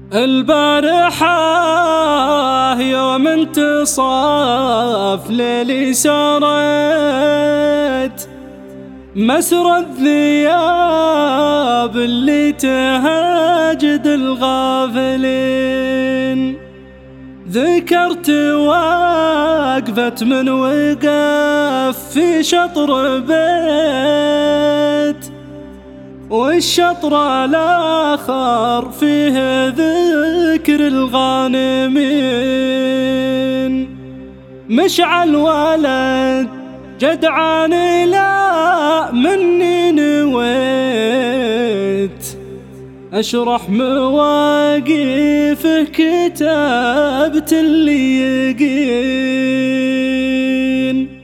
البارحة يوم انتصاف ليلي سارت مسرى الذياب اللي تهاجد الغافلين. ذكرت وقفة من وقف في شطر بيت، والشطر الآخر فيه ذكر الغانمين. مشعل ولد جدعان لا مني نويت أشرح مواقفه كتابت اللي يقين.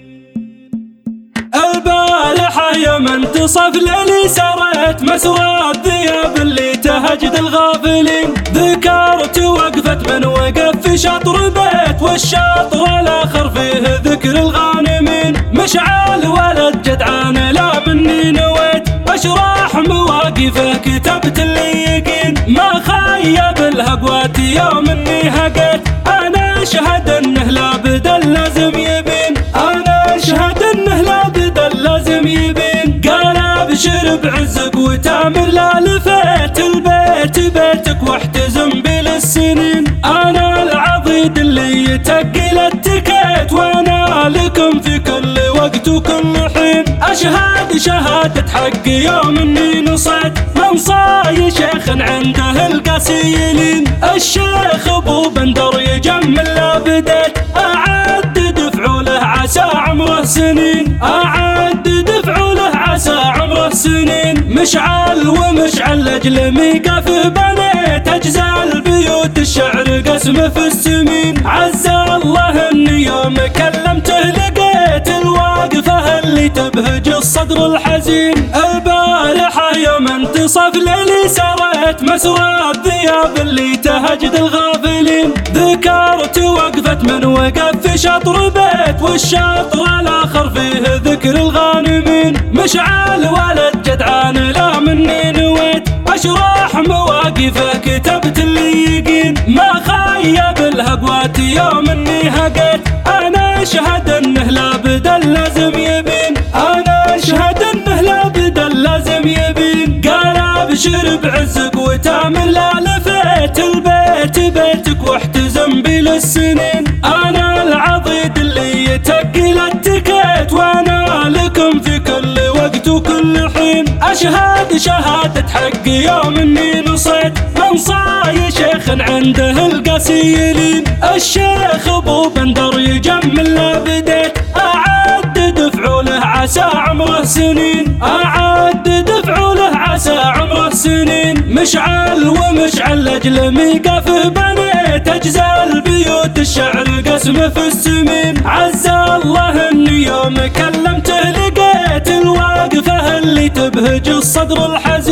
البارحة يوم انتصف ليلي سرت مسرى الذياب اللي تهجد الغافلين. ذكرت وقفة من وقف في شطر بيت، والشطر الآخر فيه ذكر الغانمين. مشعل ولد جدعان لا مني نويت أشرح مواقفه كتبت اللي يقين. ما خيب الهقوات يوم اني هقيت، أنا أشهد انه لابد لازم يبين. أنا أشهد انه لابد لازم يبين. قال ابشر بعزك وتامر لا لفيت، البيت بيتك واحتزم بالسنين. أنا العضيد اللي يتقل التكيت، وأنا لكم في كل وقت وكل حين. أشهد شهادة حق يوم اني نصيت منصاي شيخ عنده القاسيلين. الشيخ ابو بندر يجمل لا بديت، أعد دفع له عسى عمره سنين. أعد دفع له عسى عمره سنين. مشعل ومشعل لأجل ميقف بنيت، أجزاء البيوت الشعر قسمه في السمين. عزى الله اني يوم كلمته لقيت الواقفة اللي تبهج الصدر الحزين. البارحة يوم انتصف ليلي سرت مسرى الذياب اللي تهجد الغافلين. ذكرت وقفة من وقف في شطر بيت، والشطر الآخر فيه ذكر الغانمين. مشعل ولد جدعان لا مني نويت أشرح مواقفه كتبت اللي يقين. ما خيب الهقوات يوم اني هقيت، أنا أشهد انه لابد لازم يبين. أنا أشهد انه لابد لازم يبين. قال ابشر بعزك وتامر لا لفيت، البيت بيتك واحتزم بالسنين. أنا العضيد اللي يتقل التكيت، وأنا لكم في كل وقت وكل حين. أشهد شهادة حق يوم اني نصيت منصاي شيخ عنده القاسيلين. الشيخ ابو بندر يجمل لا بديت، أعد دفع له عسى عمره سنين. أعد دفع له عسى عمره سنين. مشعل ومشعل لأجل ميقف بنيت، أجزاء البيوت الشعر قسمه في السمين. عزى الله اني يوم كلمته لقيت الواقفة اللي تبهج الصدر الحزين.